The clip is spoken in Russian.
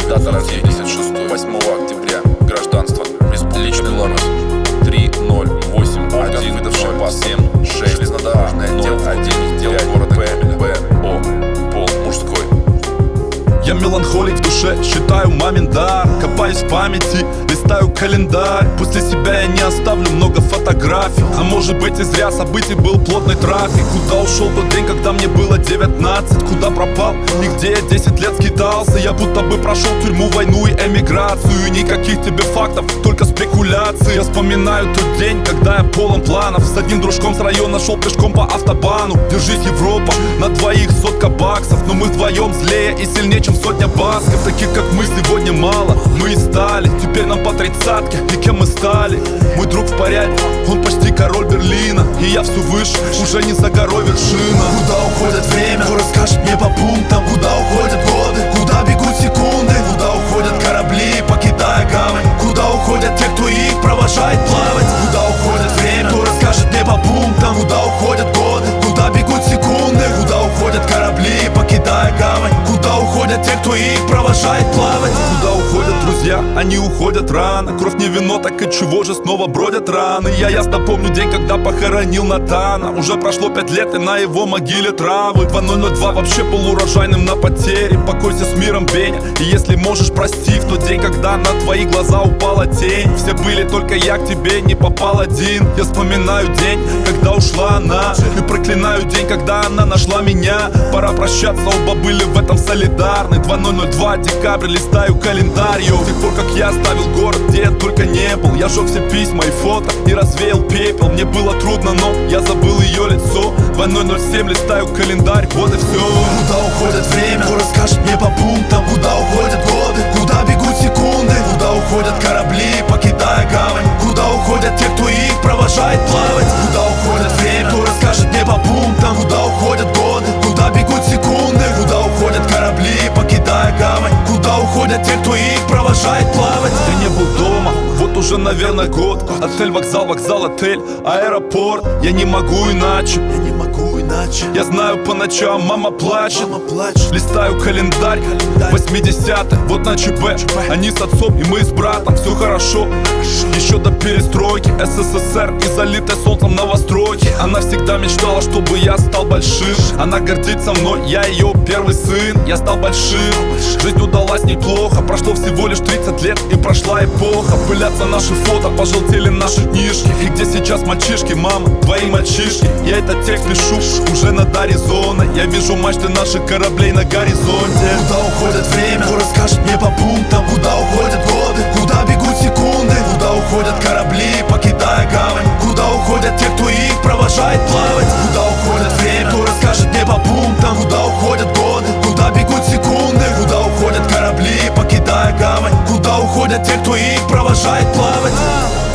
Дата рождения 8 октября. Гражданство личный Беларусь 308 выдавший пас 76. Железнодорожный отдел 1 города БО. Пол мужской. Я меланхолик в душе, считаю мамин дар. Копаюсь в памяти, листаю календарь. После себя я не оставлю много фотографий. А может быть и зря, событий был плотный трафик. Куда ушел тот день, когда мне было 19? Куда пропал и где я 10 лет скитался? Я будто бы прошел тюрьму, войну и эмиграцию. Никаких тебе фактов, только спекуляции. Я вспоминаю тот день, когда я полон планов. С одним дружком с района шел пешком по автобану. Держись, Европа, на двоих 100 баксов. Но мы вдвоем злее и сильнее, чем сотня басков. Таких как мы сегодня мало, мы и стали. Теперь нам по 30-ке, и кем мы стали? Мой друг в порядке, он почти король Берлина. И я все выше, уже не за горой вершина. Куда уходит время? Кто расскажет мне по пунктам? Куда уходят годы? Куда бегут секунды? Куда уходят корабли, покидая гавань? Куда уходят те, кто их провожает плавать? Куда уходит время? Кто расскажет мне по пунктам? Куда уходят годы? Куда бегут секунды? Куда уходят корабли, покидая гавань? Куда уходят те, кто их провожает плавать? Куда уходят друзья? Они уходят рано. Кровь не вино, так и чего же снова бродят раны? Я ясно помню день, когда похоронил Натана. Уже прошло 5 лет, и на его могиле травы. 2002 вообще был урожайным на потере. Покойся с миром, Беня. И если можешь, прости. В тот день, когда на твои глаза упала тень, все были, только я к тебе не попал один. Я вспоминаю день, когда ушла она, и проклинаю день, когда она нашла меня. Пора прощаться, оба были в этом солидарны. 2002 декабрь, листаю календарь. С тех пор, как я оставил город, где я только не был, я сжег все письма и фото и развеял пепел. Мне было трудно, но я забыл ее лицо. 2007 листаю календарь, вот и все. Куда уходит время? Кто расскажет мне по пунктам? Куда уходят годы? Куда бегут секунды? Куда уходят корабли, покидая гавань? Куда уходят те, кто их провожает плавать? Куда уходит время? Кто расскажет мне по пунктам? Куда уходят годы? Куда бегут секунды? Куда уходят корабли, покидая гавань? Куда уходят те, кто их провожает плавать? Я не был дома, вот уже, наверное, год. Отель, вокзал, вокзал, отель, аэропорт. Я не могу иначе. Я знаю, по ночам мама плачет. Листаю календарь, 80-е, вот на ЧБ. Они с отцом и мы с братом, все хорошо. Еще до перестройки СССР и залитой солнцем новостройки. Она всегда мечтала, чтобы я стал большим. Она гордится мной, я ее первый сын. Я стал большим, жизнь удалась неплохо. Прошло всего лишь 30 лет и прошла эпоха. Пылятся наши фото, пожелтели наши книжки. И где сейчас мальчишки, мама, твои мальчишки? Я этот текст пишу уже над Аризоной. Я вижу мачты наших кораблей на горизонте. Куда уходит время? Кто расскажет мне по пунктам? Куда уходят годы? Куда бегут секунды? Куда уходят корабли, покидая гавань? Куда уходят те, кто их провожает плавать? Куда уходит время? Кто расскажет мне по пунктам? Куда уходят годы? Куда бегут секунды? Куда уходят корабли, покидая гавань? Куда уходят те, кто их провожает плавать?